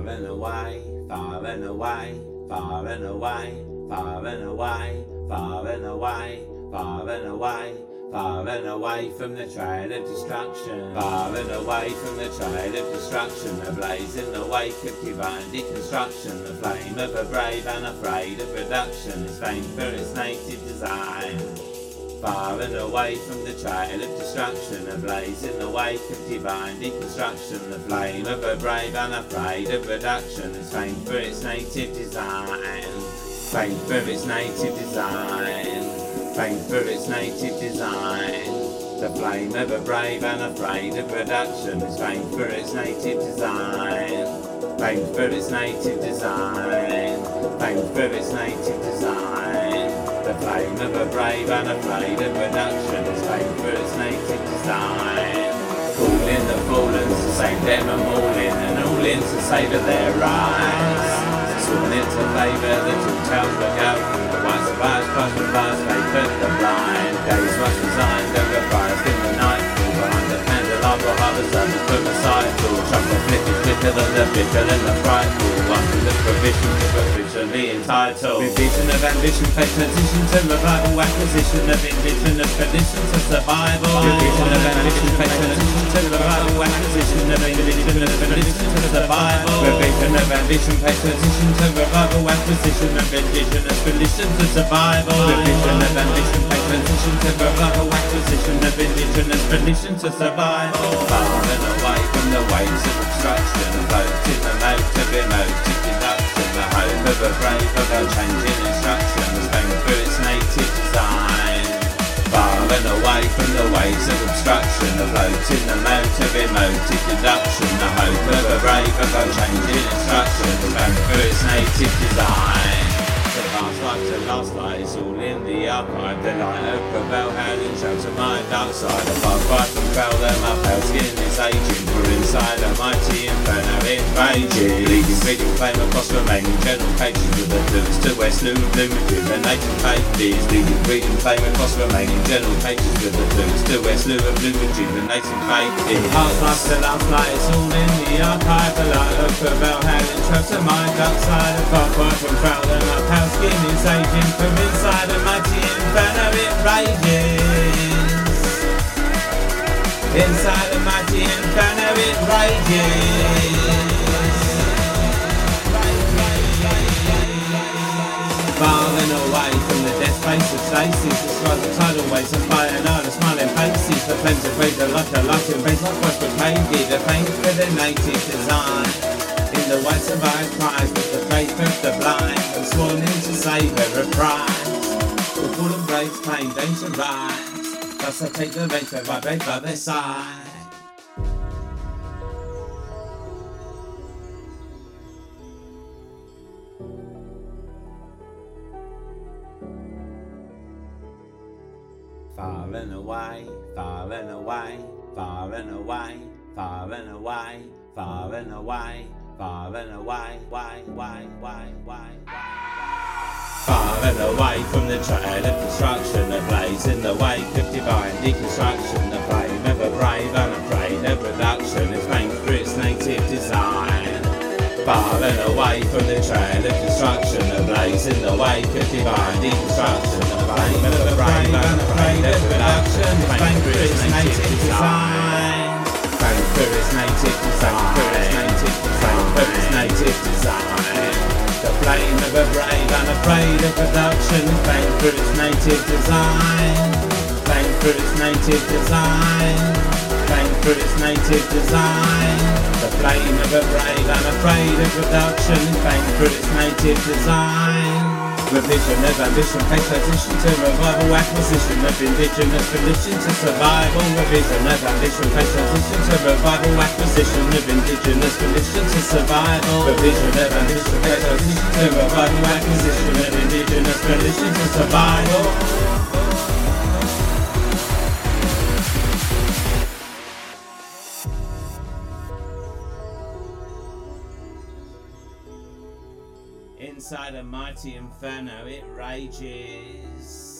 Far and away, far and away, far and away, far and away, far and away, far and away, far and away from the trail of destruction. Far and away from the trail of destruction, ablaze in the wake of divine deconstruction. The flame of a brave unafraid of reduction is famed for its native design. Far and away from the trail of destruction, ablaze in the wake of divine deconstruction. The flame of a brave unafraid of reduction is famed for its native design. Famed for its native design. Famed for its native design. The flame of a brave unafraid of reduction is famed for its native design. Famed for its native design. Famed for its native design. The flame of a brave unafraid of reduction is famed for its native design. Calling the fallen to save them and all in, and all in to savour their rise. Sworn into favour the two tales that go. The white survives, past the past, faith of the blind. Days much resigned, overpriced in the night. Behind the candelabra harvest others put aside. Torch up the flicker, quicker than the bitter and the frightful. One to the provision of officially entitled. Revision of ambition, faith transition to revival. Acquisition of indigenous tradition to survival. Revision of ambition, faith transition to revival. Acquisition of indigenous tradition to survival. Revision of ambition, faith transition to revival. Acquisition of indigenous tradition to survival. Revision of ambition, faith transition to revival. Acquisition of indigenous tradition to survival. Far and away from the waves of obstruction, afloat in the moat of emotive deduction. The home of a brave of a changing instructions, famed for its native design. Far and away from the waves of obstruction, afloat in the moat of emotive deduction. The hope of a brave of a changing instructions, famed for its native design. The past life to last light is all in the archive. The light of Gravel howling shelter my dark side. A far cry from fell them up, pale skin is aging. For inside a mighty inferno it rages. Leading reading flame across remaining general pages. With the clues to where slew of blue rejuvenating faith is. Leading reading flame across remaining general pages. With the clues to where slew of blue rejuvenating faith is. Past life to last light is all in the archive. The light of Gravel howling shelter my dark side. A far cry from fell them up, pale skin is aging. From inside a mighty inferno it rages. Inside a mighty inferno it rages. Far and away from the death face of stasis, describe the tidal waves of fire and the smiling faces. The flames of rage are like a light in base like what's painted. The pain for the native design. In the white survive cries with the faith of the blind, and sworn in to savour a prize. The full of graves claim danger rise, thus I take the race of my brave by their side. Far and away, far and away, far and away, far and away, far and away. Far and away, far and away from the trail of destruction, ablaze in the wake of divine deconstruction. The flame of a brave unafraid of reduction is famed for its native design. Far and away from the trail of destruction, ablaze in the wake of divine deconstruction. The flame of a brave unafraid of reduction is famed for its native design. Famed for its native design. For its native design. The flame of a brave unafraid of production is famed for its native design. Famed for its native design. Famed for its native design. The flame of a brave unafraid of production is famed for its native design. Revision of ambition, faith transition to revival. Acquisition of indigenous tradition to survival. Revision of ambition, faith transition to revival. Acquisition of indigenous tradition to survival. Revision of ambition, faith transition to revival. Acquisition of indigenous tradition to survival. Inside a mighty inferno it rages.